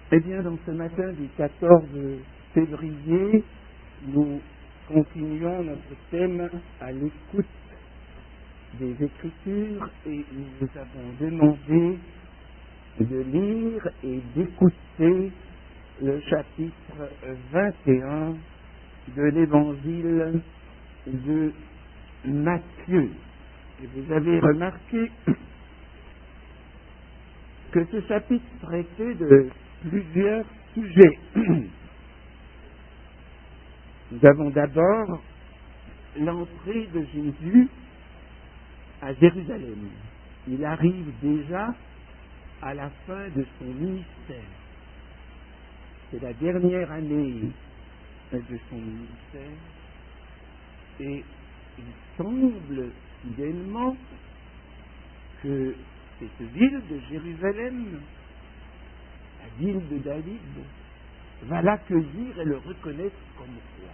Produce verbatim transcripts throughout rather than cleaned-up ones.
Eh bien, dans ce matin du quatorze février, nous continuons notre thème à l'écoute des Écritures et nous vous avons demandé de lire et d'écouter le chapitre vingt et un de l'Évangile de Matthieu. Et vous avez remarqué que ce chapitre traitait de plusieurs sujets. Nous avons d'abord l'entrée de Jésus à Jérusalem. Il arrive déjà à la fin de son ministère. C'est la dernière année de son ministère et il semble soudainement que cette ville de Jérusalem, la ville de David, va l'accueillir et le reconnaître comme roi.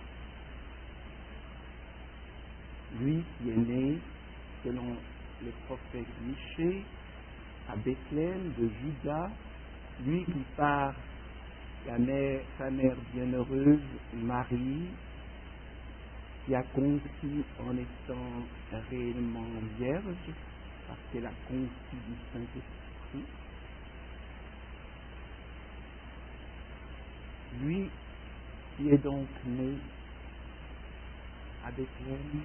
Lui qui est né, selon le prophète Michée, à Bethléem de Juda, lui qui par la mère, sa mère bienheureuse, Marie, qui a conçu en étant réellement vierge, parce qu'elle a conçu du Saint-Esprit. Lui qui est donc né à Bethléem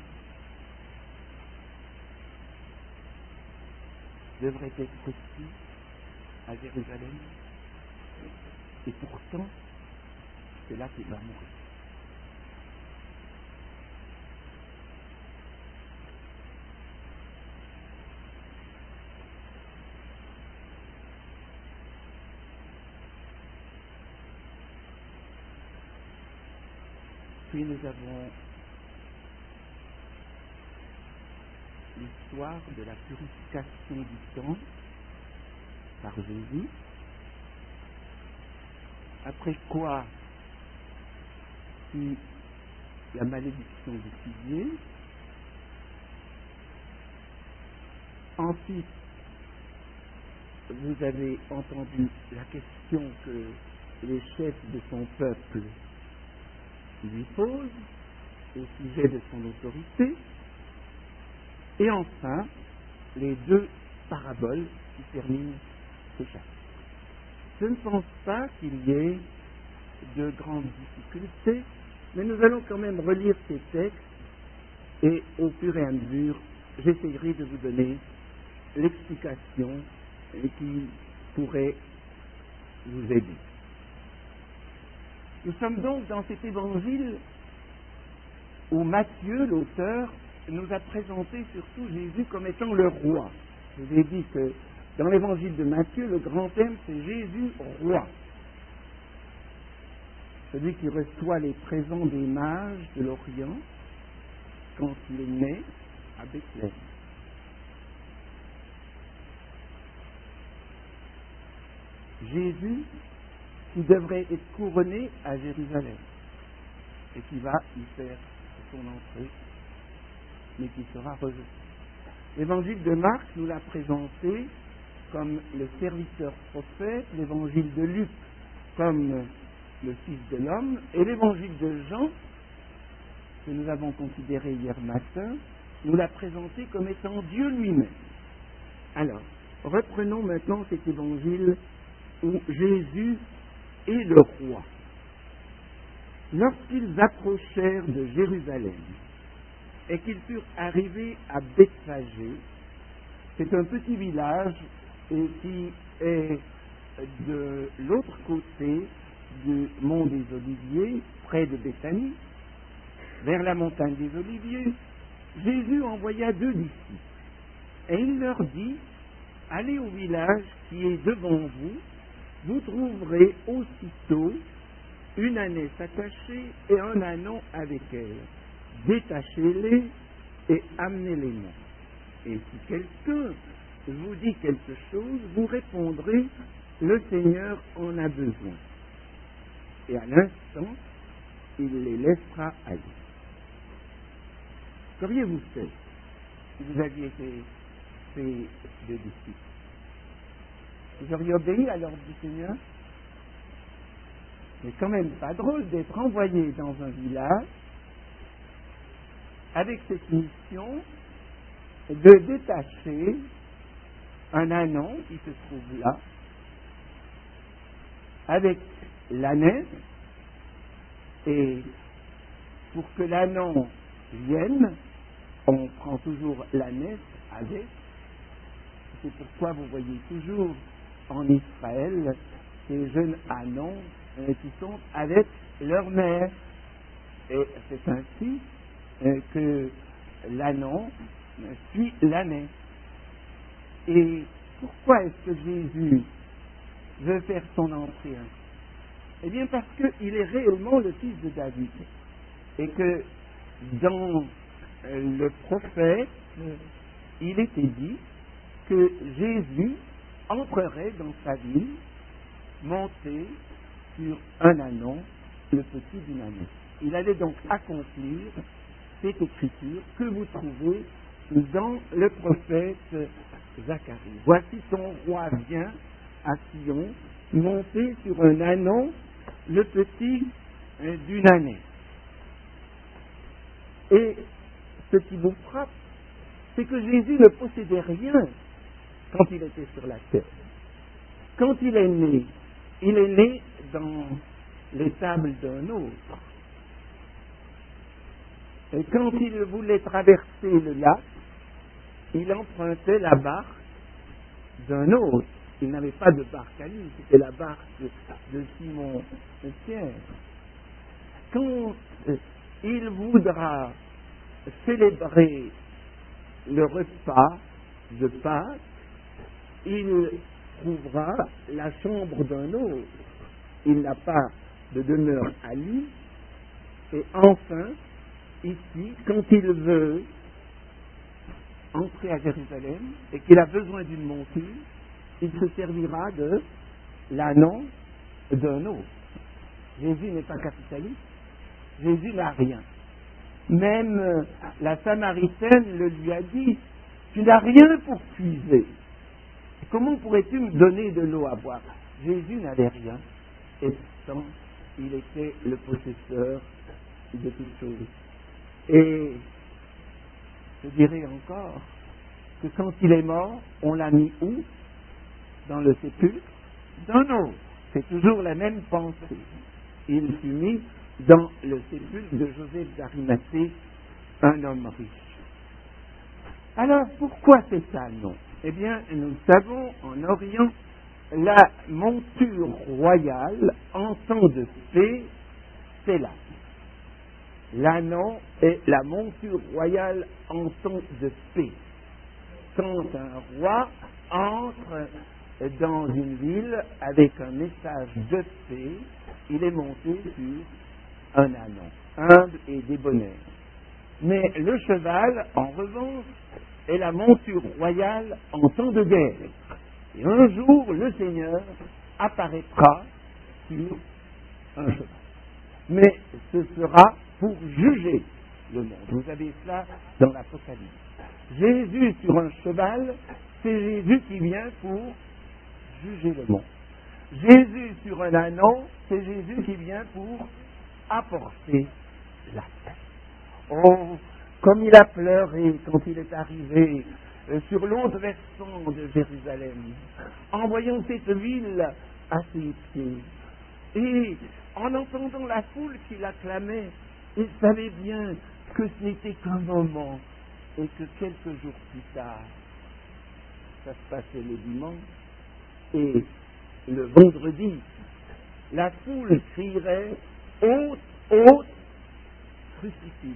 devrait être aussi à Jérusalem, et pourtant c'est là qu'il va mourir. Puis nous avons l'histoire de la purification du sang par Jésus, après quoi, si la malédiction du figuier, ensuite vous avez entendu la question que les chefs de son peuple lui posent au sujet de son autorité, et enfin les deux paraboles qui terminent ce chapitre. Je ne pense pas qu'il y ait de grandes difficultés, mais nous allons quand même relire ces textes et au fur et à mesure, j'essaierai de vous donner l'explication qui pourrait vous aider. Nous sommes donc dans cet évangile où Matthieu, l'auteur, nous a présenté surtout Jésus comme étant le roi. Je vous ai dit que dans l'évangile de Matthieu, le grand thème, c'est Jésus roi. Celui qui reçoit les présents des mages de l'Orient quand il est né à Bethléem. Jésus qui devrait être couronné à Jérusalem et qui va y faire son entrée, mais qui sera rejeté. L'évangile de Marc nous l'a présenté comme le serviteur prophète, l'évangile de Luc comme le Fils de l'homme, et l'évangile de Jean, que nous avons considéré hier matin, nous l'a présenté comme étant Dieu lui-même. Alors, reprenons maintenant cet évangile où Jésus est le roi. Lorsqu'ils approchèrent de Jérusalem et qu'ils furent arrivés à Bethphagée, c'est un petit village et qui est de l'autre côté du mont des Oliviers, près de Béthanie, vers la montagne des Oliviers. Jésus envoya deux disciples et il leur dit: allez au village qui est devant vous, vous trouverez aussitôt une ânesse attachée et un ânon avec elle. Détachez-les et amenez-les-moi. Et si quelqu'un vous dit quelque chose, vous répondrez: le Seigneur en a besoin. Et à l'instant, il les laissera aller. Qu'auriez-vous fait si vous aviez été ces deux disciples? Vous auriez obéi à l'ordre du Seigneur? c'est quand même pas drôle d'être envoyé dans un village avec cette mission de détacher un ânon qui se trouve là, avec l'ânesse, et pour que l'ânon vienne, on prend toujours l'ânesse avec. C'est pourquoi vous voyez toujours en Israël ces jeunes ânons euh, qui sont avec leur mère. Et c'est ainsi euh, que l'ânon suit l'ânesse. Et pourquoi est-ce que Jésus veut faire son entrée? Eh bien parce qu'il est réellement le fils de David. Et que dans euh, le prophète, euh, il était dit que Jésus entrerait dans sa ville, monté sur un ânon, le petit d'une ânesse. Il allait donc accomplir cette écriture que vous trouvez dans le prophète Zacharie. Voici ton roi vient à Sion, monté sur un ânon, le petit d'une ânesse. Et ce qui vous frappe, c'est que Jésus ne possédait rien quand il était sur la terre. Quand il est né, il est né dans l'étable d'un autre. Et quand il voulait traverser le lac, il empruntait la barque d'un autre. Il n'avait pas de barque à lui, c'était la barque de Simon Pierre. Quand il voudra célébrer le repas de Pâques, il trouvera la chambre d'un autre. Il n'a pas de demeure à lui. Et enfin, ici, quand il veut entrer à Jérusalem et qu'il a besoin d'une monture, il se servira de l'ânon d'un autre. Jésus n'est pas capitaliste. Jésus n'a rien. Même la Samaritaine le lui a dit, tu n'as rien pour puiser. Comment pourrais-tu me donner de l'eau à boire? Jésus n'avait rien, et pourtant il était le possesseur de toutes choses. Et je dirais encore que quand il est mort, on l'a mis où? Dans le sépulcre d'un autre. C'est toujours la même pensée. Il fut mis dans le sépulcre de Joseph d'Arimathée, un homme riche. Alors, pourquoi c'est ça, non? Eh bien, nous savons en Orient, la monture royale en temps de paix, c'est là. L'ânon est la monture royale en temps de paix. Quand un roi entre dans une ville avec un message de paix, il est monté sur un ânon, humble et débonnaire. Mais le cheval, en revanche, est la monture royale en temps de guerre. Et un jour, le Seigneur apparaîtra sur un cheval. Mais ce sera pour juger le monde. Vous avez cela dans l'Apocalypse. Jésus sur un cheval, c'est Jésus qui vient pour juger le monde. Jésus sur un ânon, c'est Jésus qui vient pour apporter la paix. Oh, comme il a pleuré quand il est arrivé euh, sur l'autre versant de Jérusalem, en voyant cette ville à ses pieds. Et en entendant la foule qui l'acclamait, il savait bien que ce n'était qu'un moment et que quelques jours plus tard, ça se passait le dimanche, et le vendredi, la foule crierait « Haute, haute, crucifie-le »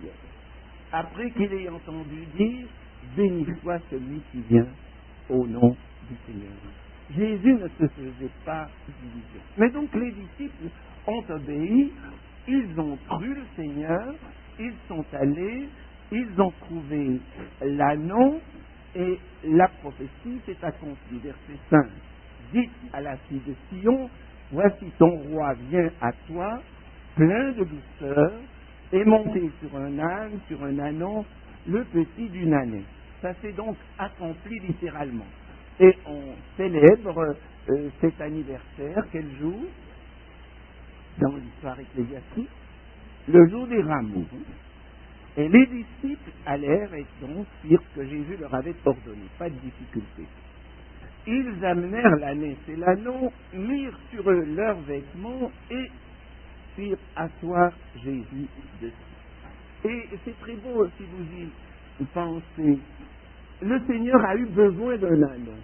après qu'il ait entendu dire « Béni soit celui qui vient au nom du Seigneur ». Jésus ne se faisait pas d'illusion. Mais donc les disciples ont obéi, ils ont cru le Seigneur, ils sont allés, ils ont trouvé l'ânon et la prophétie s'est accomplie. Verset cinq. Dites à la fille de Sion, voici ton roi vient à toi, plein de douceur, et monté sur un âne, sur un ânon, le petit d'une année. Ça s'est donc accompli littéralement. Et on célèbre euh, cet anniversaire, quel jour? dans l'histoire ecclésiastique, le jour des rameaux. Et les disciples allèrent et donc firent ce que Jésus leur avait ordonné. Pas de difficulté. Ils amenèrent l'ânesse et l'anneau, mirent sur eux leurs vêtements et firent asseoir Jésus dessus. Et c'est très beau si vous y pensez. Le Seigneur a eu besoin d'un anneau.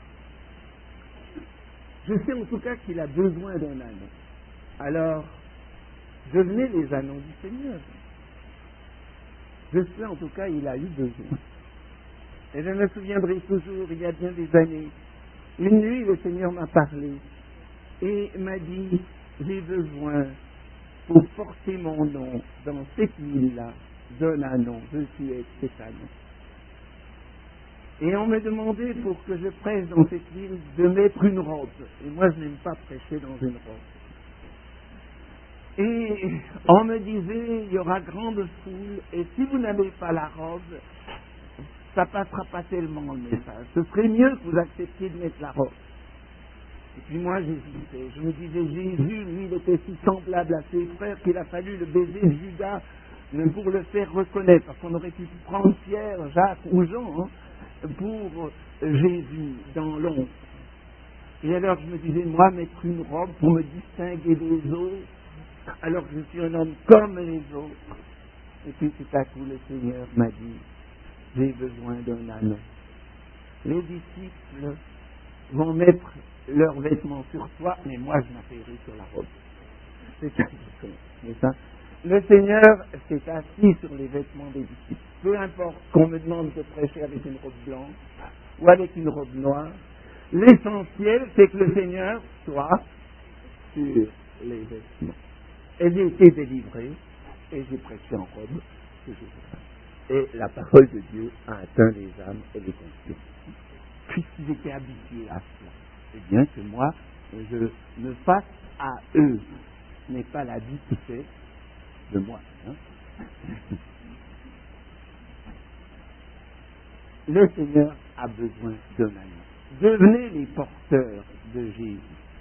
Je sais en tout cas qu'il a besoin d'un anneau. Alors, devenez les anneaux du Seigneur. Je sais en tout cas il a eu besoin. Et je me souviendrai toujours, il y a bien des années, une nuit le Seigneur m'a parlé et m'a dit, j'ai besoin pour porter mon nom dans cette ville-là d'un anneau. Je suis être cet anneau. Et on me demandait pour que je prêche dans cette ville de mettre une robe. Et moi je n'aime pas prêcher dans une robe. Et on me disait, il y aura grande foule, et si vous n'avez pas la robe, ça passera pas tellement le message. Ce serait mieux que vous acceptiez de mettre la robe. Et puis moi j'hésitais. Je me disais, Jésus, lui, il était si semblable à ses frères qu'il a fallu le baiser de Judas pour le faire reconnaître. Parce qu'on aurait pu prendre Pierre, Jacques ou Jean hein, pour Jésus dans l'ombre. Et alors je me disais, moi, mettre une robe pour me distinguer des autres, alors que je suis un homme comme les autres. Et puis tout à coup le Seigneur m'a dit, j'ai besoin d'un anneau. Les disciples vont mettre leurs vêtements sur toi, mais moi je m'appuierai sur la robe. C'est ça. C'est ça. Le Seigneur s'est assis sur les vêtements des disciples. Peu importe qu'on me demande de prêcher avec une robe blanche ou avec une robe noire, l'essentiel c'est que le Seigneur soit sur les vêtements. Et j'ai été délivré et j'ai prêché en robe ce jour-là. Et la parole de Dieu a atteint les âmes et les consciences. Puisqu'ils étaient habitués à cela, eh bien que moi, je me fasse à eux. Ce n'est pas la vie qui fait de moi. Hein? Le Seigneur a besoin d'un anneau. Devenez les porteurs de Jésus.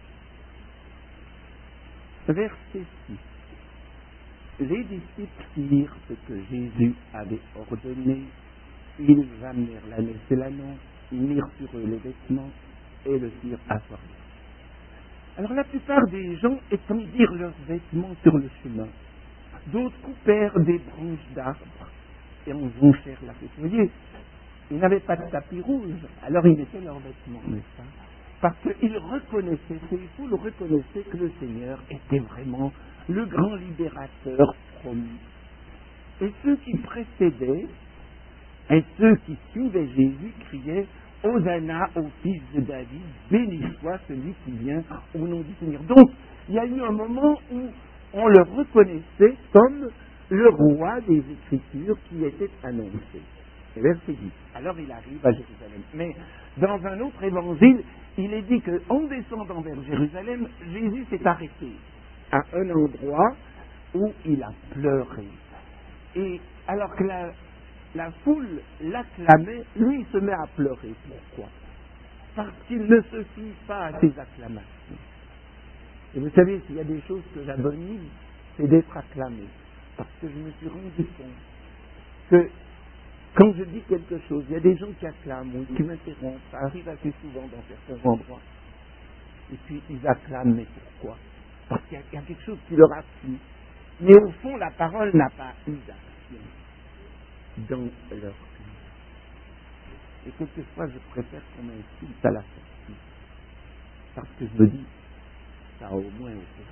Verset six. Les disciples firent ce que Jésus avait ordonné. Ils amenèrent l'ânesse et l'anneau, ils mirent sur eux les vêtements et le firent asseoir. Alors la plupart des gens étendirent leurs vêtements sur le chemin. D'autres coupèrent des branches d'arbres et en jonchèrent la route. Vous voyez, ils n'avaient pas de tapis rouge, alors ils mettaient leurs vêtements, n'est-ce pas? Parce qu'ils reconnaissaient, ces foules reconnaissaient que le Seigneur était vraiment le grand libérateur promis. Et ceux qui précédaient, et ceux qui suivaient Jésus criaient « Hosanna au fils de David, béni soit celui qui vient au nom du Seigneur ». Donc, il y a eu un moment où on le reconnaissait comme le roi des Écritures qui était annoncé. Et verset dix. Alors il arrive à Jérusalem. Mais dans un autre évangile, il est dit qu'en descendant vers Jérusalem, Jésus s'est arrêté à un endroit où il a pleuré. Et alors que la, la foule l'acclamait, lui il se met à pleurer. Pourquoi? Parce qu'il ne se fie pas à ses acclamations. Et vous savez, s'il y a des choses que j'abonis, c'est d'être acclamé. Parce que je me suis rendu compte que quand je dis quelque chose, il y a des gens qui acclament ou qui m'interrompent. Ça arrive assez souvent dans certains endroits. Et puis ils acclament, mais pourquoi? Parce qu'il y a quelque chose qui leur a plu. Mais au fond, la parole n'a pas eu d'action dans leur cœur. Et quelquefois, je préfère qu'on m'insulte à la sortie. Parce que je me dis, ça a au moins été.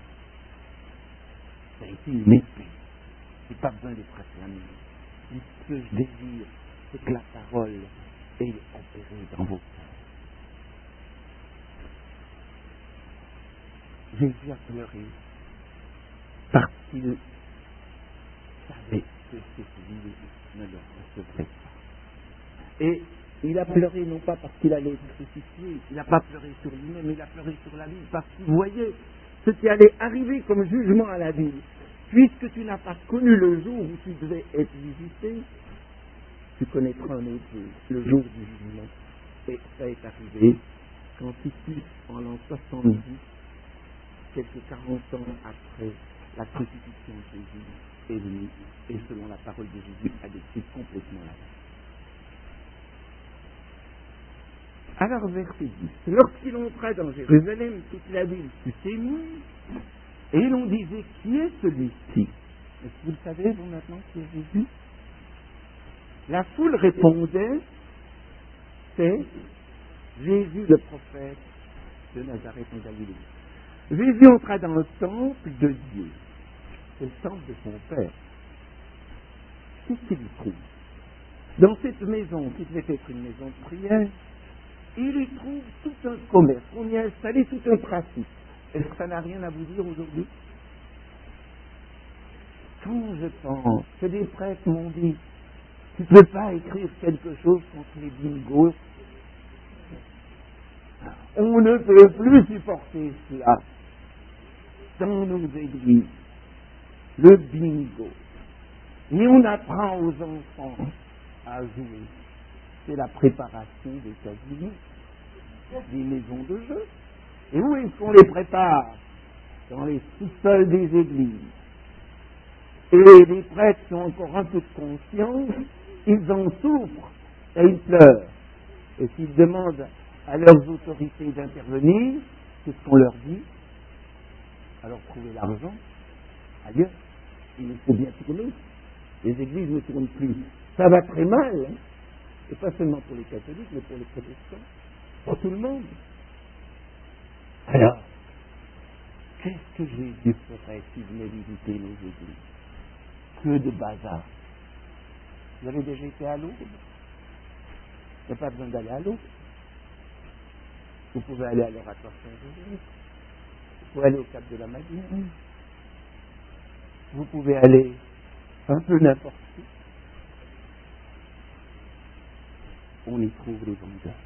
Ça a été une épée. Je n'ai pas besoin d'être acclamé. Ce que je désire, c'est que la parole est opérée dans vos cœurs. Jésus a pleuré parce qu'il savait que cette vie ne le recevrait pas. Et il a pleuré non pas parce qu'il allait être crucifié, il n'a pas pleuré sur lui-même, il a pleuré sur la ville parce qu'il voyait ce qui allait arriver comme jugement à la ville. Puisque tu n'as pas connu le jour où tu devais être visité, tu connaîtras un autre jour, le jour du jugement. Et ça est arrivé quand Titus, en l'an soixante-dix, quelques quarante ans après la crucifixion de Jésus, est venu, et selon la parole de Jésus, a décrit complètement la vie. Alors, verset dix. Lorsqu'il entra dans Jérusalem, toute la ville fut témoin, et l'on disait, qui est celui-ci? Est-ce que vous le savez, vous, maintenant, qui est Jésus? La foule répondait, c'est Jésus le prophète de Nazareth en Galilée. Jésus entra dans le temple de Dieu. C'est le temple de son Père. Qu'est-ce qu'il y trouve? Dans cette maison, qui devait être une maison de prière, il y trouve tout un commerce. On y a installé tout un trafic. Est-ce que ça n'a rien à vous dire aujourd'hui? Quand je pense que des prêtres m'ont dit, tu ne peux pas écrire quelque chose contre les bingos, on ne peut plus supporter cela dans nos églises, le bingo. Et on apprend aux enfants à jouer. C'est la préparation des casinos, des maisons de jeu. Et où est-ce qu'on les prépare? Dans les sous-sols des églises. Et les prêtres qui ont encore un peu de conscience, ils en souffrent et ils pleurent. Et s'ils demandent à leurs autorités d'intervenir, qu'est-ce qu'on leur dit? Alors trouvez l'argent ailleurs. Il faut bien tourner. Les églises ne tournent plus. Ça va très mal, hein? Et pas seulement pour les catholiques, mais pour les protestants, pour tout le monde. Alors, qu'est-ce que Jésus ferait s'il venait visiter nos églises? Que de bazar. Vous avez déjà été à Lourdes? Il n'y a pas besoin d'aller à Lourdes. Vous pouvez aller à l'oratoire Saint-Joseph. Vous pouvez aller au Cap de la Madeleine. Vous pouvez aller un peu n'importe où. On y trouve les vendeurs.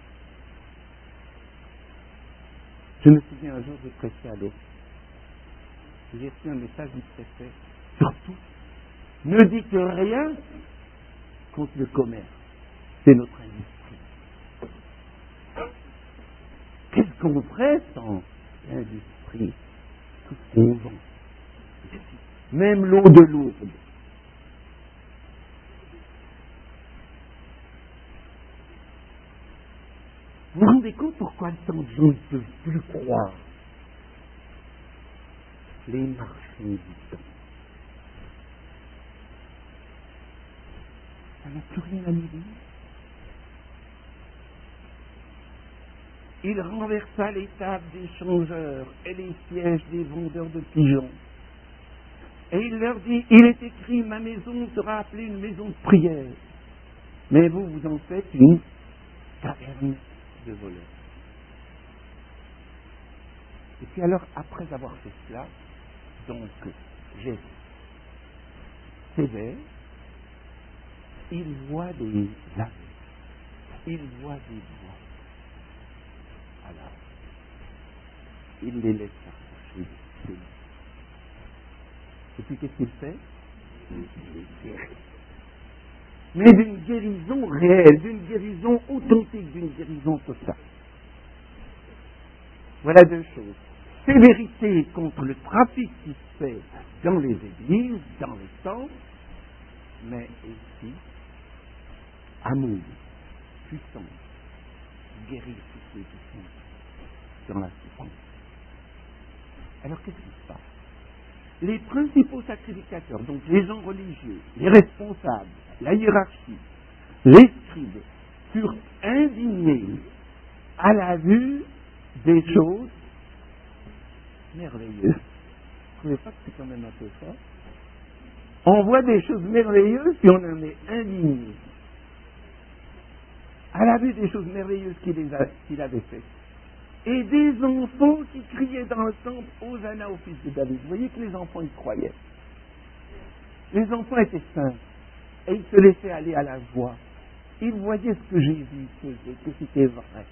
Je me souviens un jour, j'ai prêché à Lourdes. J'ai reçu un message du préfet. Surtout, ne dites rien contre le commerce. C'est notre industrie. Qu'est-ce qu'on ferait sans l'industrie? Tout ce qu'on vend. Même l'eau de Lourdes. Vous vous rendez compte pourquoi tant de gens ne peuvent plus croire? Les marchands du temps. Ça n'a plus rien à nous dire. Il renversa les tables des changeurs et les sièges des vendeurs de pigeons. Et il leur dit, il est écrit, ma maison sera appelée une maison de prière. Mais vous, vous en faites une caverne de voleurs. Et puis alors, après avoir fait cela, donc, geste sévère, il voit des âmes, il voit des voix. Alors, il les laisse s'approcher de lui. Et puis qu'est-ce qu'il fait? Il les guérit. Mais d'une guérison réelle, d'une guérison authentique, d'une guérison totale. Voilà deux choses. Sévérité contre le trafic qui se fait dans les églises, dans les temples, mais aussi amour, puissance, guérir tous ceux qui sont dans la souffrance. Alors qu'est-ce qui se passe? Les principaux sacrificateurs, donc les gens religieux, les responsables, la hiérarchie, les scribes, furent indignés à la vue des choses merveilleuses. Vous ne trouvez pas que c'est quand même un peu fort? On voit des choses merveilleuses puis on en est indigné. À la vue des choses merveilleuses qu'il, les a, qu'il avait faites. Et des enfants qui criaient dans le temple, Hosanna au fils de David. Vous voyez que les enfants y croyaient. Les enfants étaient saints. Et ils se laissaient aller à la joie. Ils voyaient ce que Jésus faisait, que c'était vrai.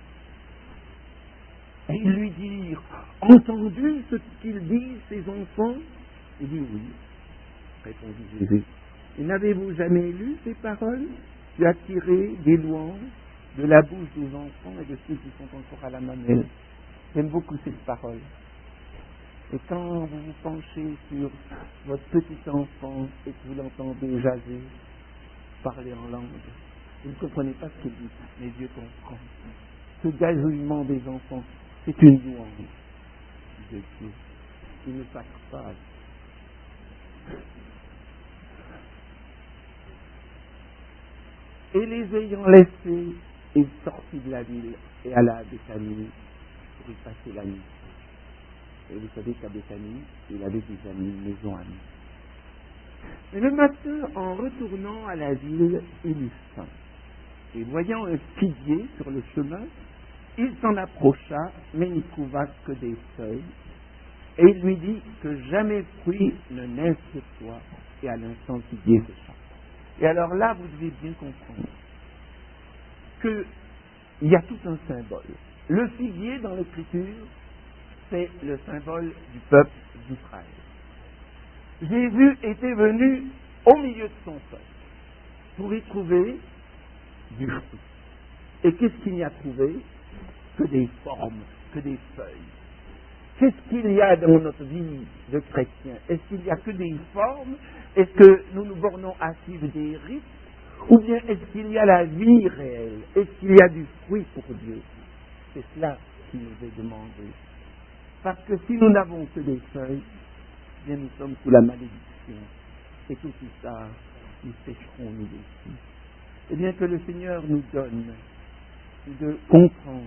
Et ils lui dirent, entendu ce qu'ils disent, ces enfants? Il dit oui, répondit Jésus. Et n'avez-vous jamais lu ces paroles? Tu as tiré des louanges de la bouche des enfants et de ceux qui sont encore à la mamelle. J'aime beaucoup cette parole. Et quand vous vous penchez sur votre petit enfant et que vous l'entendez jaser, parler en langue, vous ne comprenez pas ce qu'il dit, mais Dieu comprend. Ce gazouillement des enfants, c'est une louange de Dieu. Il ne sacre pas. Et les ayant laissés, il sortit de la ville et alla à Béthanie pour y passer la nuit. Et vous savez qu'à Béthanie, il avait des amis, une maison amie. Mais le matin, en retournant à la ville, il eut faim. Et voyant un figuier sur le chemin, il s'en approcha, mais n'y trouva que des feuilles. Et il lui dit que jamais fruit ne naisse de toi. Et à l'instant, le figuier sécha. Et alors là, vous devez bien comprendre qu'il y a tout un symbole. Le figuier, dans l'Écriture, c'est le symbole du peuple d'Israël. Jésus était venu au milieu de son peuple pour y trouver du fruit. Et qu'est-ce qu'il y a trouvé? Que des formes, que des feuilles. Qu'est-ce qu'il y a dans notre vie de chrétien? Est-ce qu'il n'y a que des formes? Est-ce que nous nous bornons à suivre des rites? Ou bien est-ce qu'il y a la vie réelle? Est-ce qu'il y a du fruit pour Dieu? C'est cela qui nous est demandé. Parce que si nous n'avons que des feuilles, bien nous sommes sous la malédiction. Et tout ça, nous sécherons nous aussi. Eh bien que le Seigneur nous donne de comprendre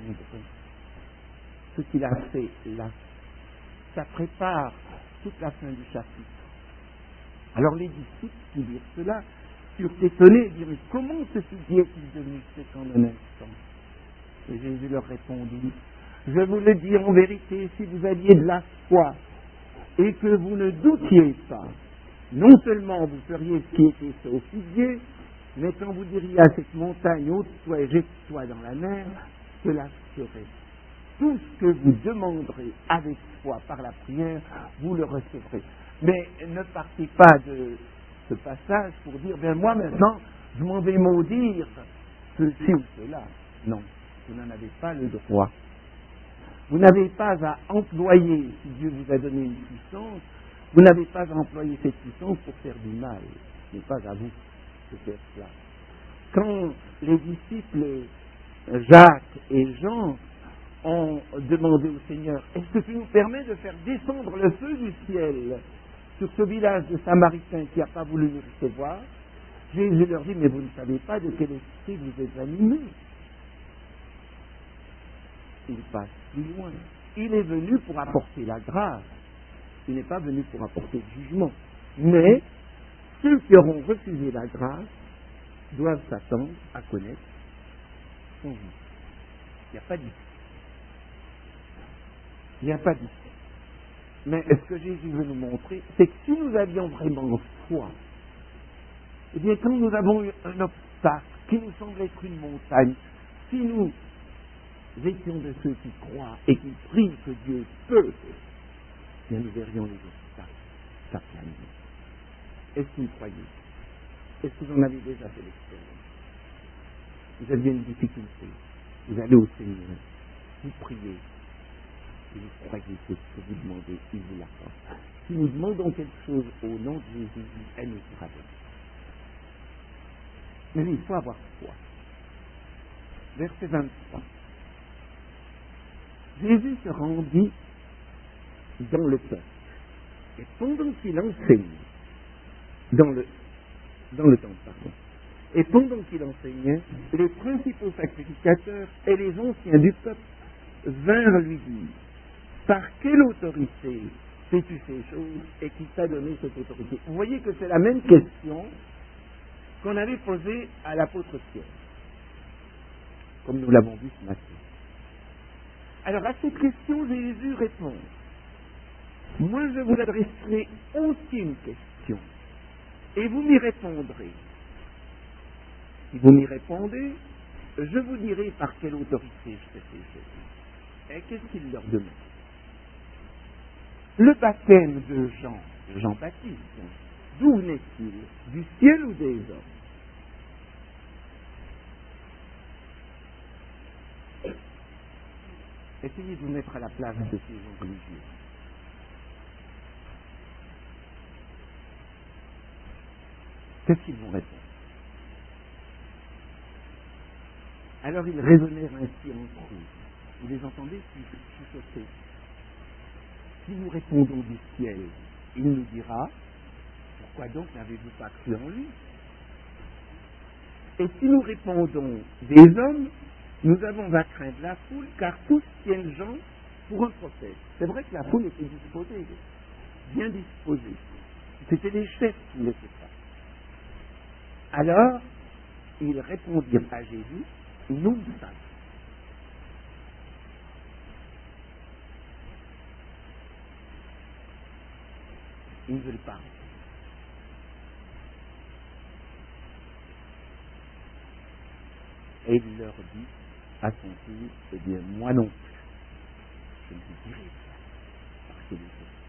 ce qu'il a fait là. Ça prépare toute la fin du chapitre. Alors les disciples qui dirent cela furent étonnés et dirent, mais comment ce figuier est-il devenu sec en un instant? Et Jésus leur répondit, je vous le dis en vérité, si vous aviez de la foi et que vous ne doutiez pas, non seulement vous feriez ce qui était fait au figuier, mais quand vous diriez à cette montagne, ôte-toi et jette-toi dans la mer, cela serait. Tout ce que vous demanderez avec foi par la prière, vous le recevrez. Mais ne partez pas de ce passage pour dire, bien moi maintenant, je m'en vais maudire ceci ou cela. Non, vous n'en avez pas le droit. Vous n'avez pas à employer, si Dieu vous a donné une puissance, vous n'avez pas à employer cette puissance pour faire du mal. Ce n'est pas à vous de faire cela. Quand les disciples Jacques et Jean ont demandé au Seigneur, est-ce que tu nous permets de faire descendre le feu du ciel sur ce village de Samaritains qui n'a pas voulu nous recevoir? Jésus leur dit, mais vous ne savez pas de quel esprit vous êtes animés. Il passe plus loin. Il est venu pour apporter la grâce. Il n'est pas venu pour apporter le jugement. Mais ceux qui auront refusé la grâce doivent s'attendre à connaître son jugement. Il n'y a pas d'issue. Il n'y a pas d'issue. Mais ce que Jésus veut nous montrer, c'est que si nous avions vraiment foi, eh bien quand nous avons eu un obstacle qui nous semble être une montagne, si nous étions de ceux qui croient et qui prient que Dieu peut, eh bien nous verrions les obstacles s'aplaner. Est-ce que vous croyez? Est-ce que vous en avez déjà fait l'expérience? Vous aviez une difficulté, vous allez au Seigneur, vous priez, et vous croyez que ce que vous demandez, il vous l'accorde. Si nous demandons quelque chose au nom de Jésus, elle nous sera donnée. Mais il faut avoir foi. Verset vingt-trois. Jésus se rendit dans le peuple. Et pendant qu'il enseignait, dans le, dans le temple, pardon, et pendant qu'il enseignait, les principaux sacrificateurs et les anciens du peuple vinrent lui dire, par quelle autorité fais-tu ces choses et qui t'a donné cette autorité? Vous voyez que c'est la même question qu'on avait posée à l'apôtre Pierre, comme nous l'avons vu ce matin. Alors à cette question, Jésus répond, moi je vous adresserai aussi une question, et vous m'y répondrez. Si vous m'y répondez, je vous dirai par quelle autorité je fais ces choses. Et qu'est-ce qu'il leur demande? Le baptême de Jean, de Jean-Baptiste, d'où naît-il? Du ciel ou des hommes? Essayez de vous mettre à la place de ces gens religieux. Qu'est-ce qu'ils vont répondre? Alors ils raisonnèrent ainsi entre eux. Vous les entendez chuchoter. Si nous répondons du ciel, il nous dira, pourquoi donc n'avez-vous pas cru en lui? Et si nous répondons des hommes, nous avons à craindre la foule, car tous tiennent Jean pour un prophète. C'est vrai que la foule était disposée, bien disposée. C'était les chefs qui n'étaient pas. Alors, ils répondirent à Jésus, nous le savons. Ils ne veulent pas. Et il leur dit à son tour, eh bien, moi non plus. Je ne vous dirai pas. Parce que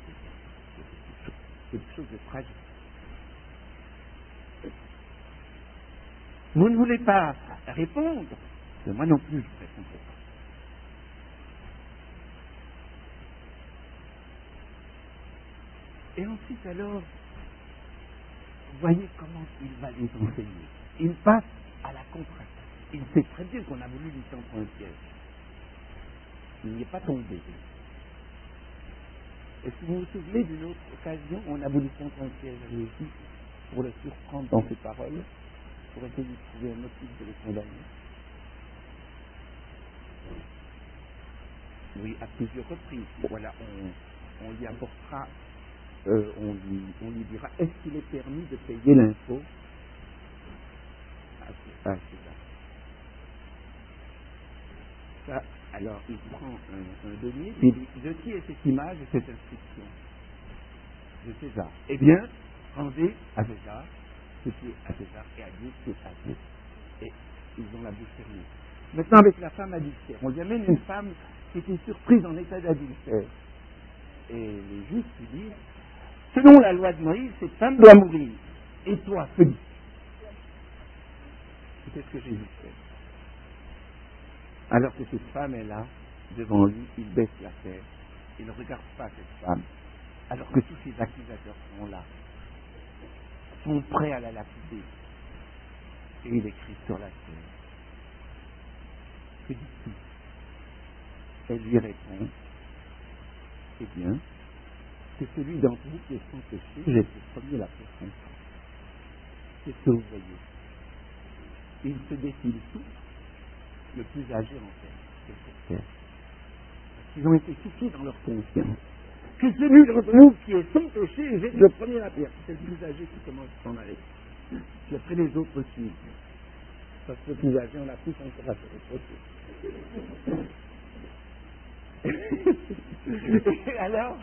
c'est quelque chose de tragique. Vous ne voulez pas répondre, mais moi non plus, je ne répondrai pas. Et ensuite, alors, voyez comment il va les enseigner. Il passe à la contre-attaque. Il sait très bien qu'on a voulu lui tendre un piège. Il n'y est pas tombé. Est-ce que vous vous souvenez d'une autre occasion où on a voulu tendre un piège à Jésus pour le surprendre dans ses paroles, pour essayer de trouver un motif de le condamner? Oui, à plusieurs reprises. Bon, voilà, on, on lui apportera, euh, on, lui, on lui dira, est-ce qu'il est permis de payer l'impôt à César? Ça, alors, il prend un, un denier, puis il dit, de qui est cette image et cette inscription? De César. Eh bien, rendez à César ce qui est à César et à Dieu ce qui est à Dieu. Et ils ont la bouche fermée. Maintenant, avec la femme adultère, on lui amène une femme qui était surprise en état d'adultère. Et les juifs lui disent, selon la loi de Moïse, cette femme doit mourir. Et toi, que dis-tu? C'est ce que Jésus fait. Alors que cette femme est là, devant lui, il baisse la tête. Il ne regarde pas cette femme. Alors que tous ses accusateurs sont là, sont prêts à la lapider. Et il écrit sur la terre. Que dis-tu? Elle lui répond, eh bien, c'est celui d'entre vous qui est sans péché, j'ai le premier la personne. C'est ce que vous voyez. Ils se défilent tous, le plus âgé en terre, c'est terre. Ils ont été souciés dans leur conscience. Que celui d'entre vous qui est sans péché, j'ai le premier la pierre. C'est le plus âgé qui commence à s'en aller. Puis après les autres suivent. Parce que le plus âgé, on a plus encore à se reposer. Et alors,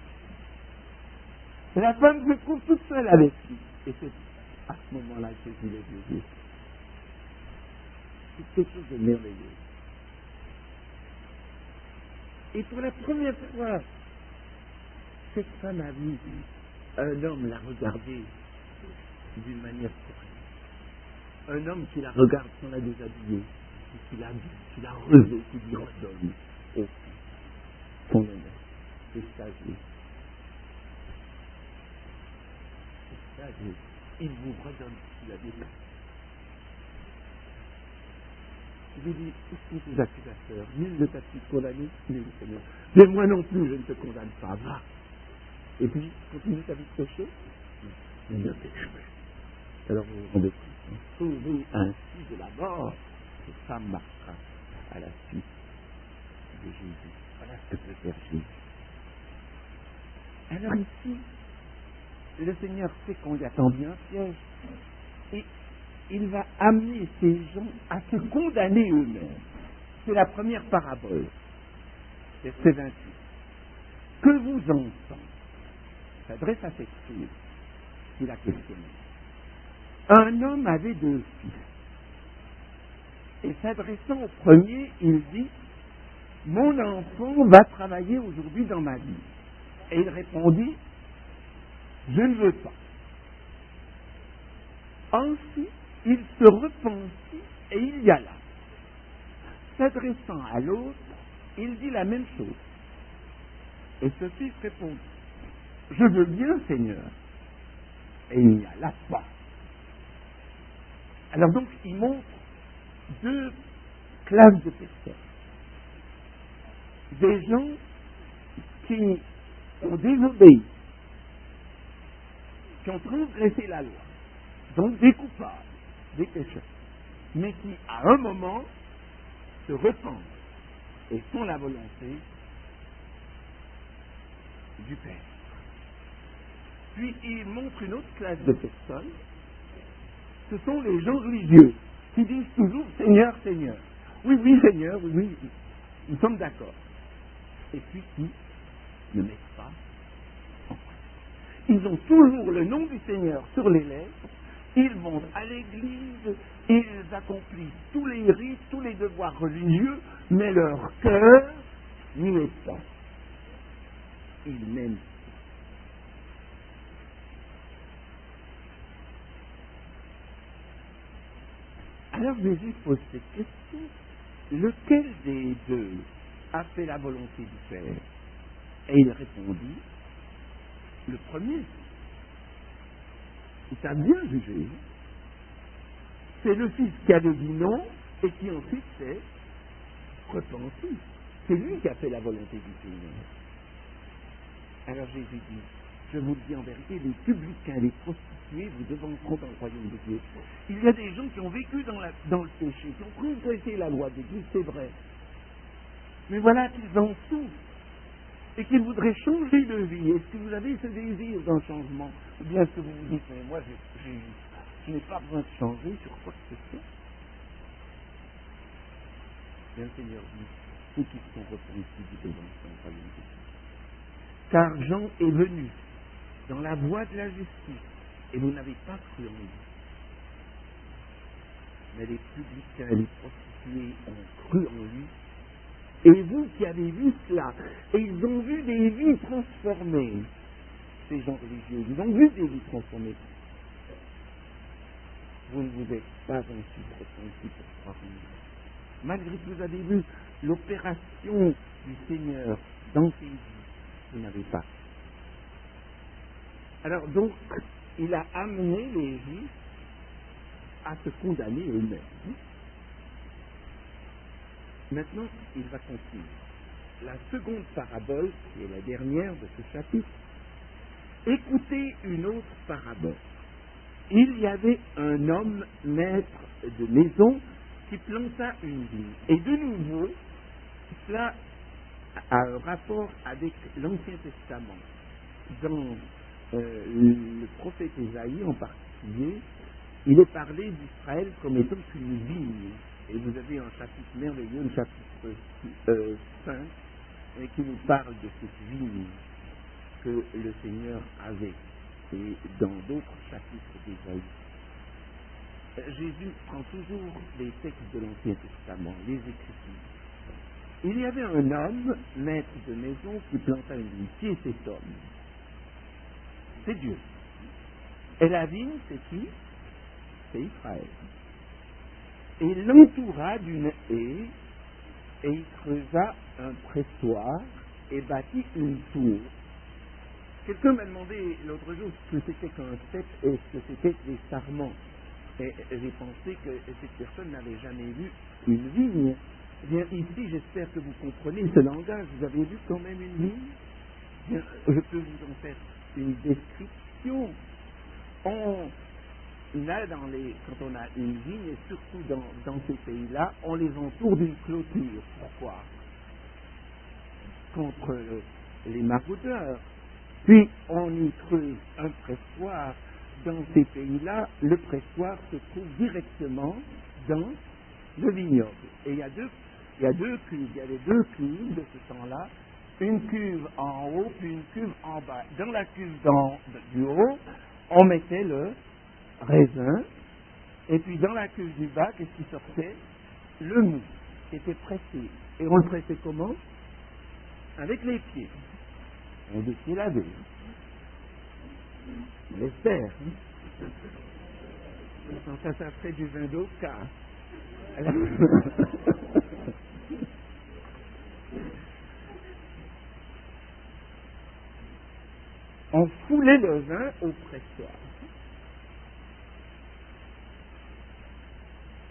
la femme se trouve toute seule avec lui. Et c'est à ce moment-là que Jésus les Jésus. C'est quelque chose de merveilleux. Et pour la première fois, cette femme a vu un homme la regarder d'une manière correcte. Un homme qui la regarde sans la déshabiller, qui la, qui la revêt, qui lui redonne aussi son honneur. C'est ça, Dieu. C'est ça, Dieu. Il vous redonne ce qu'il a déjà. Je lui dis, où sont tes accusateurs? Nul ne t'a pu condamner, nul, Seigneur. Mais moi non plus, je ne te condamne pas. Va. Et puis, continue ta vie de péché. Il ne péche pas. Alors vous vous rendez compte, sauvé ainsi de la mort, cette femme marchera à la suite de Jésus. Voilà ce que peut faire Jésus. Alors ici, le Seigneur sait qu'on lui a tendu un piège. Et il va amener ces gens à se condamner eux-mêmes. C'est la première parabole. Verset vingt-huit. Que vous entendez? S'adresse à cette fille qui l'a questionné. Un homme avait deux fils. Et s'adressant au premier, il dit, mon enfant va travailler aujourd'hui dans ma vie. Et il répondit, je ne veux pas. Ensuite, il se repentit et il y alla. S'adressant à l'autre, il dit la même chose. Et ce fils répondit, je veux bien, Seigneur. Et il n'y alla pas. Alors donc, il montre deux classes de personnes. Des gens qui ont désobéi, qui ont transgressé la loi, donc des coupables, des pécheurs, mais qui, à un moment, se repentent et font la volonté du Père. Puis il montre une autre classe de personnes, ce sont les gens religieux, qui disent toujours Seigneur, Seigneur. Oui, oui, Seigneur, oui, oui, nous sommes d'accord. Et puis qui ne mettent pas en pratique. Ils ont toujours le nom du Seigneur sur les lèvres, ils vont à l'église, ils accomplissent tous les rites, tous les devoirs religieux, mais leur cœur n'y est pas. Ils n'aiment pas. Alors Jésus pose cette question, lequel des deux a fait la volonté du Père? Et il répondit, le premier. Il t'a bien jugé. C'est le Fils qui avait dit non et qui ensuite s'est repenti. C'est lui qui a fait la volonté du Seigneur. Alors Jésus dit, je vous le dis en vérité, les publicains, les prostituées, vous devanceront dans le royaume de Dieu. Il y a des gens qui ont vécu dans, la, dans le péché, qui ont transgressé la loi de Dieu, c'est vrai. Mais voilà qu'ils en souffrent et qu'ils voudraient changer de vie. Est-ce que vous avez ce désir d'un changement? Ou bien est-ce que vous vous dites, mais moi, je, je, je n'ai pas besoin de changer sur quoi que ce soit? Bien, le Seigneur dit, ceux qui sont repentis du devant sont pas bien. Car Jean est venu dans la voie de la justice, et vous n'avez pas cru en lui. Mais les publicains et les prostituées ont cru en lui. Et vous qui avez vu cela, et ils ont vu des vies transformées, ces gens religieux, ils ont vu des vies transformées. Vous ne vous êtes pas ensuite repentis pour croire en lui. Malgré que vous avez vu l'opération du Seigneur dans ces vies, vous n'avez pas. Alors donc, il a amené les Juifs à se condamner eux-mêmes. Maintenant, il va continuer. La seconde parabole, qui est la dernière de ce chapitre, écoutez une autre parabole. Il y avait un homme maître de maison qui planta une vigne. Et de nouveau, cela a un rapport avec l'Ancien Testament. Dans euh, le prophète Ésaïe en particulier, il est parlé d'Israël comme étant une vigne. Et vous avez un chapitre merveilleux, un chapitre euh, cinq, et qui nous parle de cette vigne que le Seigneur avait. Et dans d'autres chapitres d'Ésaïe. Jésus prend toujours les textes de l'Ancien Testament, les Écritures. Il y avait un homme, maître de maison, qui planta une vigne. Qui est cet homme? C'est Dieu. Et la vigne, c'est qui? C'est Israël. Et il l'entoura d'une haie, et il creusa un pressoir et bâtit une tour. Quelqu'un m'a demandé l'autre jour ce que c'était qu'un cep et ce que c'était que les sarments. Et j'ai pensé que cette personne n'avait jamais vu une vigne. Eh bien, ici, j'espère que vous comprenez ce langage. Vous avez vu quand même une vigne? Bien, je peux vous en faire une description. On a dans les, quand on a une vigne, et surtout dans, dans ces pays-là, on les entoure d'une clôture. Pourquoi? Contre les maraudeurs. Puis on y creuse un pressoir. Dans ces pays-là, le pressoir se trouve directement dans le vignoble. Et il y a deux, il y a deux cuves. Il y avait deux cuves de ce temps-là. Une cuve en haut, puis une cuve en bas. Dans la cuve d'en, du haut, on mettait le raisin. Et puis dans la cuve du bas, qu'est-ce qui sortait? Le mou, qui était pressé. Et on le pressait comment? Avec les pieds. On des pieds lavés. On l'espère. Hein? Ça, ça ferait du vin d'Oka. Alors... on foulait le vin au pressoir.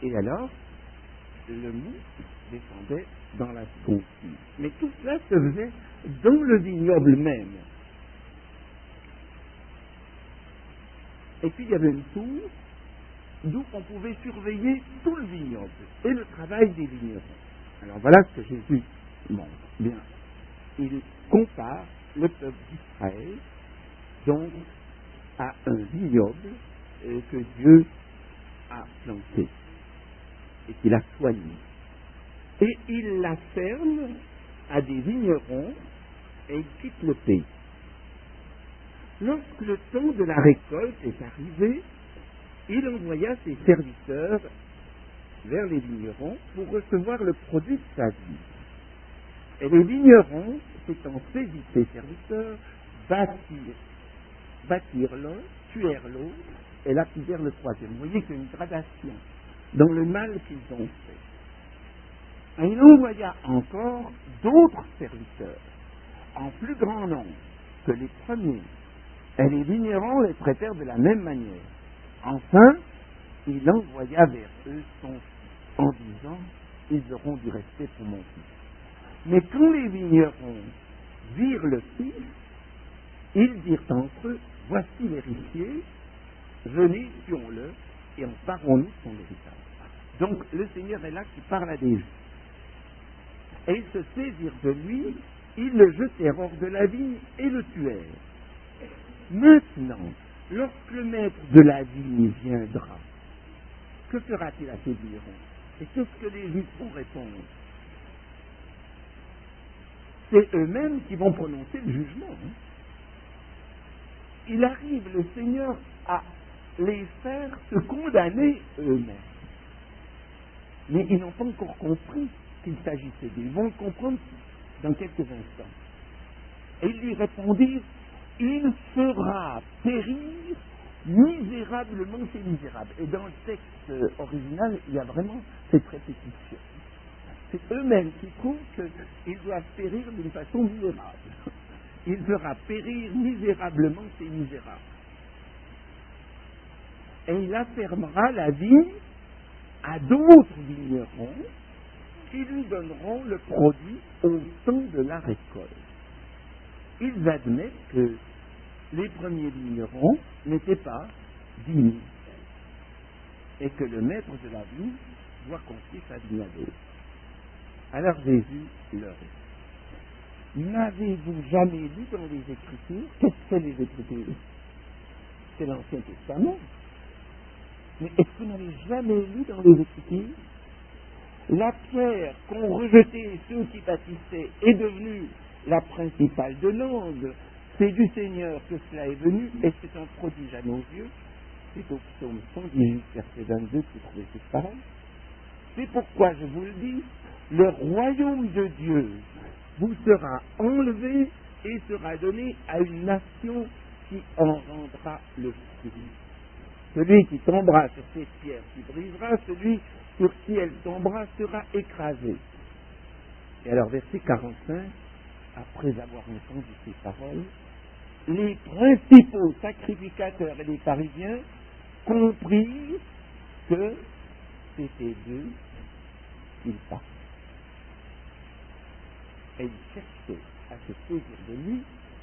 Et alors, le mou descendait dans la seconde cuve. Mais tout cela se faisait dans le vignoble même. Et puis il y avait une tour d'où on pouvait surveiller tout le vignoble et le travail des vignerons. Alors voilà ce que Jésus montre. Bien, il compare le peuple d'Israël donc à un vignoble euh, que Dieu a planté et qu'il a soigné. Et il la ferme à des vignerons et il quitte le pays. Lorsque le temps de la récolte est arrivé, il envoya ses serviteurs vers les vignerons pour recevoir le produit de sa vie. Et les vignerons, s'étant saisis de ses serviteurs, battirent, battirent l'un, tuèrent l'autre et lapidèrent le troisième. Vous voyez qu'il y a une gradation dans le mal qu'ils ont fait. Et il envoya encore d'autres serviteurs, en plus grand nombre que les premiers. Et les vignerons les traitèrent de la même manière. Enfin, il envoya vers eux son fils, en disant, ils auront du respect pour mon fils. Mais quand les vignerons virent le fils, ils dirent entre eux, voici l'héritier, venez, tuons-le, et emparons-nous de son héritage. Donc, le Seigneur est là qui parle à des Juifs. Et ils se saisirent de lui, ils le jetèrent hors de la vigne et le tuèrent. Maintenant, lorsque le maître de la vigne viendra, que fera-t-il à ces vignerons? Et qu'est-ce que les Juifs vont répondre? C'est eux-mêmes qui vont prononcer le jugement. Hein. Il arrive, le Seigneur, à les faire se condamner eux-mêmes. Mais ils n'ont pas encore compris qu'il s'agissait d'eux. Ils vont le comprendre dans quelques instants. Et ils lui répondirent, il fera périr misérablement ces misérables. Et dans le texte original, il y a vraiment cette répétition. C'est eux-mêmes qui trouvent qu'ils doivent périr d'une façon misérable. Il fera périr misérablement ces misérables. Et il affermera la vie à d'autres vignerons qui lui donneront le produit au temps de la récolte. Ils admettent que les premiers vignerons n'étaient pas dignes et que le maître de la vigne doit confier sa vigne à d'autres. Alors Jésus leur dit, n'avez-vous jamais lu dans les Écritures? Qu'est-ce que c'est les Écritures? C'est l'Ancien Testament. Mais est-ce que vous n'avez jamais lu dans les Écritures? La pierre qu'ont rejetée ceux qui bâtissaient est devenue la principale de l'angle. C'est du Seigneur que cela est venu et c'est un prodige à nos yeux. C'est au psaume cent dix-huit, verset vingt-deux, que vous trouvez cette parole. C'est pourquoi je vous le dis, le royaume de Dieu vous sera enlevé et sera donné à une nation qui en rendra le fruit. Celui qui tombera sur cette pierre qui brisera, celui sur qui elle tombera sera écrasé. Et alors, verset quarante-cinq, après avoir entendu ces paroles, les principaux sacrificateurs et les pharisiens comprirent que c'était d'eux qu'ils parlaient. Et ils cherchaient à se saisir de lui,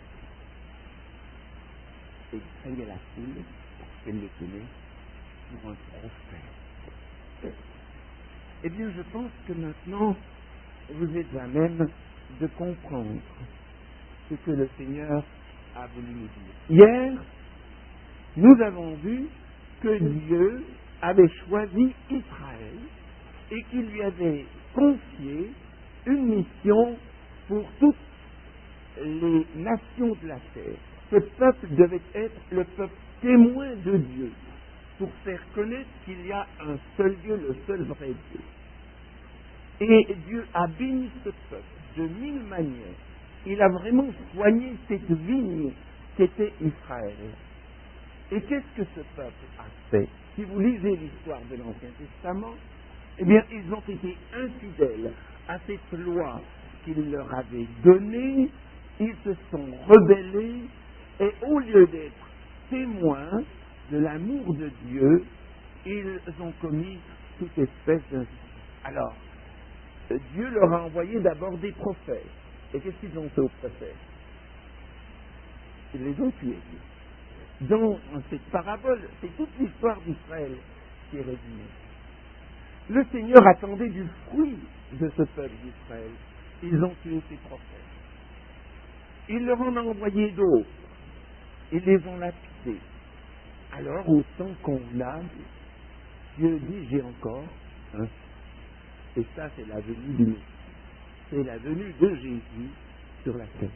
et ils craignaient la foule, parce qu'elle le tenait pour un prophète. Eh bien, je pense que maintenant, vous êtes à même de comprendre ce que le Seigneur a voulu nous dire. Hier, nous avons vu que Dieu avait choisi Israël et qu'il lui avait confié une mission pour toutes les nations de la terre. Ce peuple devait être le peuple témoin de Dieu pour faire connaître qu'il y a un seul Dieu, le seul vrai Dieu. Et Dieu a béni ce peuple de mille manières. Il a vraiment soigné cette vigne qu'était Israël. Et qu'est-ce que ce peuple a fait? Si vous lisez l'histoire de l'Ancien Testament, eh bien, ils ont été infidèles à cette loi qu'il leur avait donnée. Ils se sont rebellés et au lieu d'être témoins de l'amour de Dieu, ils ont commis toute espèce d'injustice. Alors, Dieu leur a envoyé d'abord des prophètes. Et qu'est-ce qu'ils ont fait aux prophètes? Ils les ont tués. Dans cette parabole, c'est toute l'histoire d'Israël qui est résumée. Le Seigneur attendait du fruit de ce peuple d'Israël. Ils ont tué ses prophètes. Il leur en a envoyé d'autres. Ils les ont lapidés. Alors, autant convenable, Dieu dit, j'ai encore un. Et ça, c'est la venue du Messie. C'est la venue de Jésus sur la terre.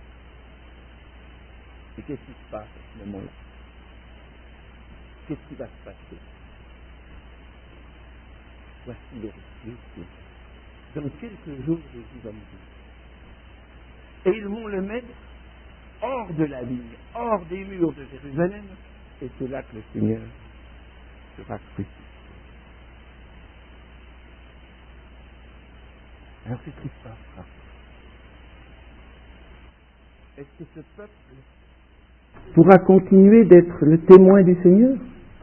Et qu'est-ce qui se passe à ce moment-là? Qu'est-ce qui va se passer? Voici le récit. Dans quelques jours, Jésus va mourir. Et ils vont le mettre hors de la ville, hors des murs de Jérusalem, et c'est là que le Seigneur sera crucifié. Alors qu'est-ce qui se passera? Est-ce que ce peuple pourra continuer d'être le témoin du Seigneur?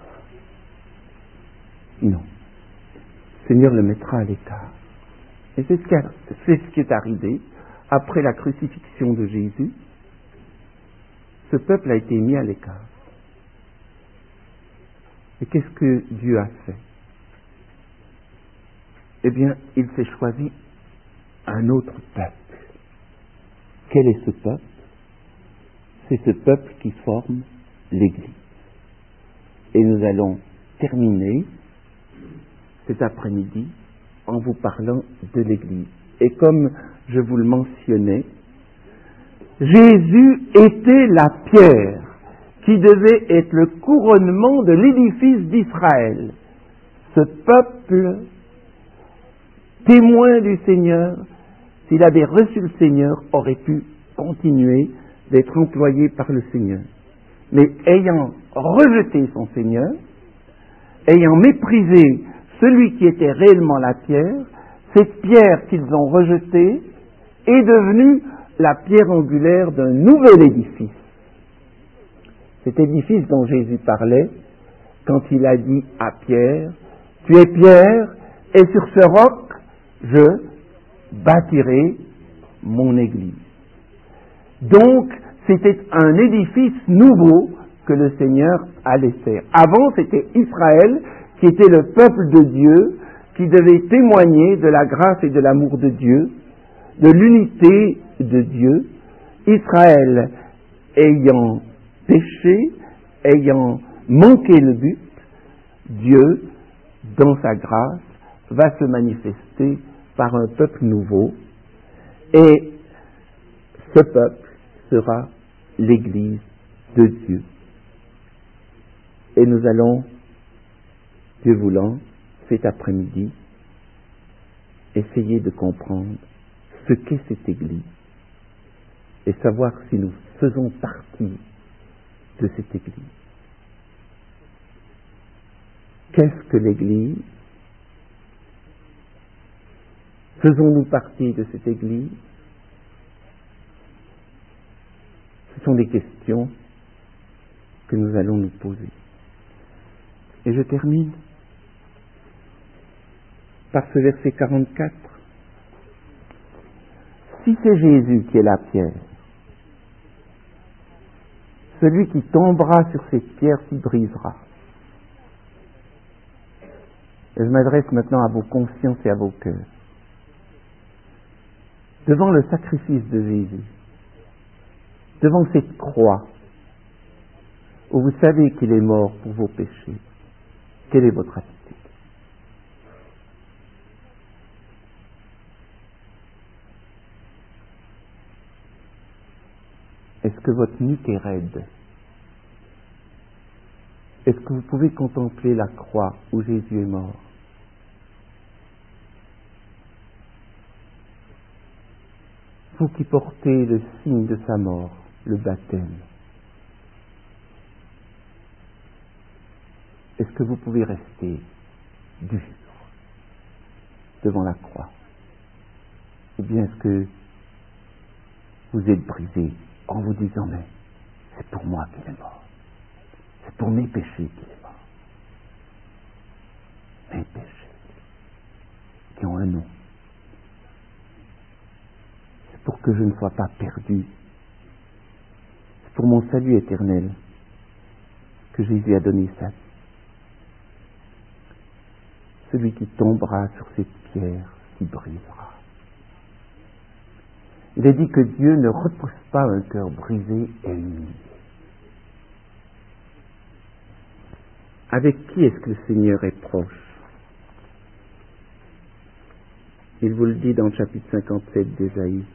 Non. Le Seigneur le mettra à l'écart. Et c'est ce, qui a, c'est ce qui est arrivé après la crucifixion de Jésus. Ce peuple a été mis à l'écart. Et qu'est-ce que Dieu a fait? Eh bien, il s'est choisi un autre peuple. Quel est ce peuple? C'est ce peuple qui forme l'Église. Et nous allons terminer cet après-midi en vous parlant de l'Église. Et comme je vous le mentionnais, Jésus était la pierre qui devait être le couronnement de l'édifice d'Israël. Ce peuple, témoin du Seigneur, s'il avait reçu le Seigneur, aurait pu continuer d'être employé par le Seigneur. Mais ayant rejeté son Seigneur, ayant méprisé celui qui était réellement la pierre, cette pierre qu'ils ont rejetée est devenue la pierre angulaire d'un nouvel édifice. Cet édifice dont Jésus parlait quand il a dit à Pierre, « Tu es Pierre, et sur ce roc, je bâtirai mon Église. » Donc, c'était un édifice nouveau que le Seigneur allait faire. Avant, c'était Israël qui était le peuple de Dieu, qui devait témoigner de la grâce et de l'amour de Dieu, de l'unité de Dieu. Israël ayant péché, ayant manqué le but, Dieu, dans sa grâce, va se manifester par un peuple nouveau, et ce peuple sera l'Église de Dieu. Et nous allons, Dieu voulant, cet après-midi, essayer de comprendre ce qu'est cette Église et savoir si nous faisons partie de cette Église. Qu'est-ce que l'Église? Faisons-nous partie de cette Église? Ce sont des questions que nous allons nous poser. Et je termine par ce verset quarante-quatre. Si c'est Jésus qui est la pierre, celui qui tombera sur cette pierre s'y brisera. Et je m'adresse maintenant à vos consciences et à vos cœurs. Devant le sacrifice de Jésus, devant cette croix, où vous savez qu'il est mort pour vos péchés, quelle est votre attitude? Est-ce que votre nuque est raide? Est-ce que vous pouvez contempler la croix où Jésus est mort? Vous qui portez le signe de sa mort, le baptême, est-ce que vous pouvez rester dur devant la croix? Ou bien est-ce que vous êtes brisé en vous disant, mais c'est pour moi qu'il est mort, c'est pour mes péchés qu'il est mort, mes péchés. un nom. C'est pour que je ne sois pas perdu. C'est pour mon salut éternel que Jésus a donné sa vie. Celui qui tombera sur cette pierre s'y brisera. Il est dit que Dieu ne repousse pas un cœur brisé et humilié. Avec qui est-ce que le Seigneur est proche? Il vous le dit dans le chapitre cinquante-sept d'Ésaïe.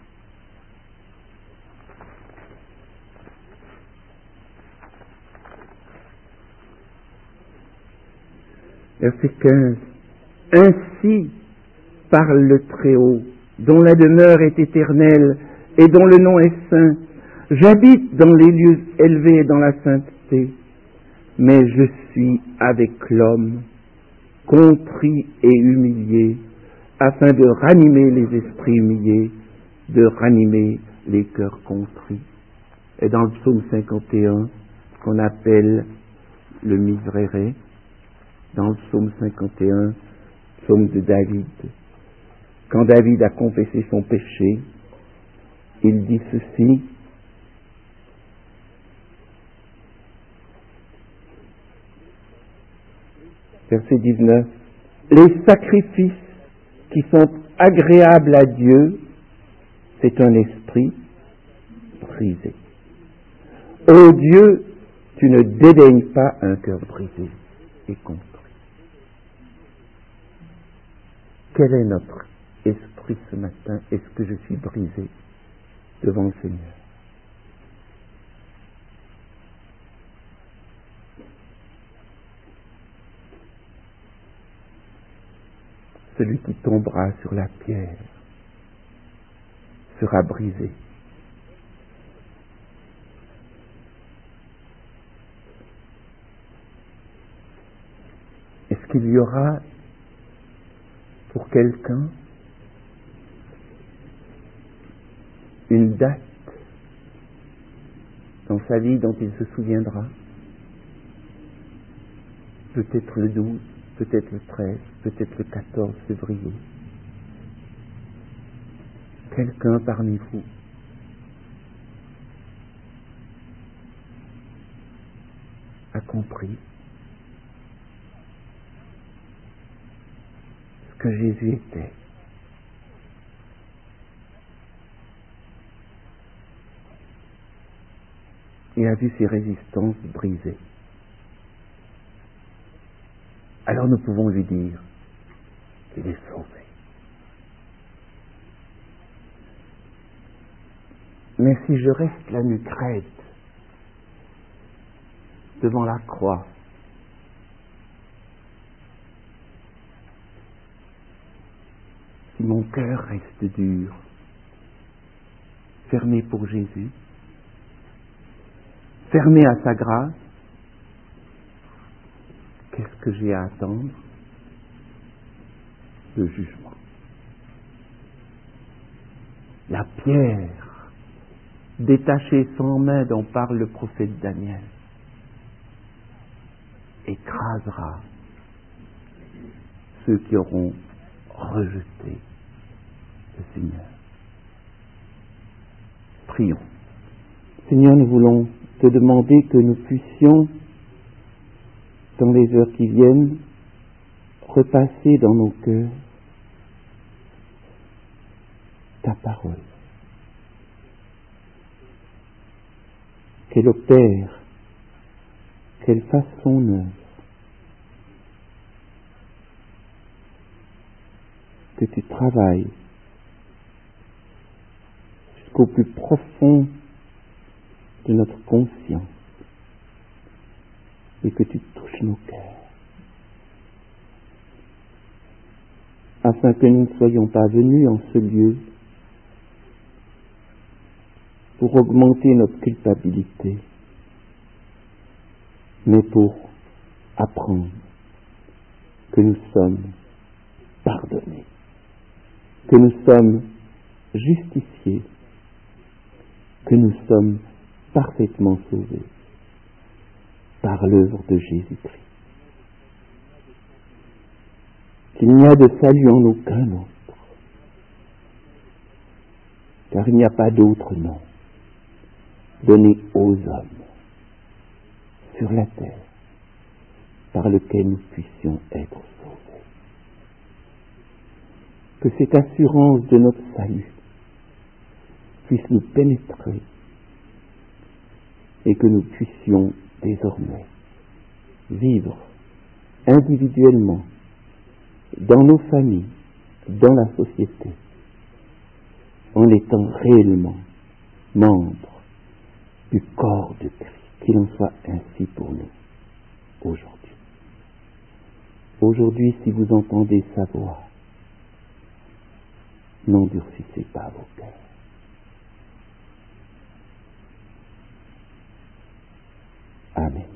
Verset quinze. Ainsi parle le Très-Haut, dont la demeure est éternelle et dont le nom est saint. J'habite dans les lieux élevés et dans la sainteté, mais je suis avec l'homme, contrit et humilié, afin de ranimer les esprits humiliés, de ranimer les cœurs contrits. Et dans le psaume cinquante et un, qu'on appelle le Miserere, dans le psaume cinquante et un, psaume de David, quand David a confessé son péché, il dit ceci: verset dix-neuf, les sacrifices qui sont agréables à Dieu, c'est un esprit brisé. Ô Dieu, tu ne dédaignes pas un cœur brisé et contrit. Quel est notre esprit ce matin? Est-ce que je suis brisé devant le Seigneur? Celui qui tombera sur la pierre sera brisé. Est-ce qu'il y aura pour quelqu'un une date dans sa vie dont il se souviendra? Peut-être le douze, peut-être le treize, peut-être le quatorze février. Quelqu'un parmi vous a compris ce que Jésus était. Il a vu ses résistances brisées. Alors nous pouvons lui dire qu'il est sauvé. Mais si je reste la nuque raide devant la croix, si mon cœur reste dur, fermé pour Jésus, fermé à sa grâce, qu'est-ce que j'ai à attendre? Le jugement. La pierre détachée sans main dont parle le prophète Daniel écrasera ceux qui auront rejeté le Seigneur. Prions. Seigneur, nous voulons te demander que nous puissions, dans les heures qui viennent, repasser dans nos cœurs ta parole, qu'elle opère, qu'elle fasse son œuvre, que tu travailles jusqu'au plus profond de notre conscience et que tu touches nos cœurs, afin que nous ne soyons pas venus en ce lieu pour augmenter notre culpabilité, mais pour apprendre que nous sommes pardonnés, que nous sommes justifiés, que nous sommes parfaitement sauvés par l'œuvre de Jésus-Christ, qu'il n'y a de salut en aucun autre, car il n'y a pas d'autre nom donné aux hommes sur la terre par lequel nous puissions être sauvés. Que cette assurance de notre salut puisse nous pénétrer et que nous puissions désormais vivre individuellement, dans nos familles, dans la société, en étant réellement membres du corps de Christ. Qu'il en soit ainsi pour nous aujourd'hui. Aujourd'hui, si vous entendez sa voix, n'endurcissez pas vos cœurs. Amen.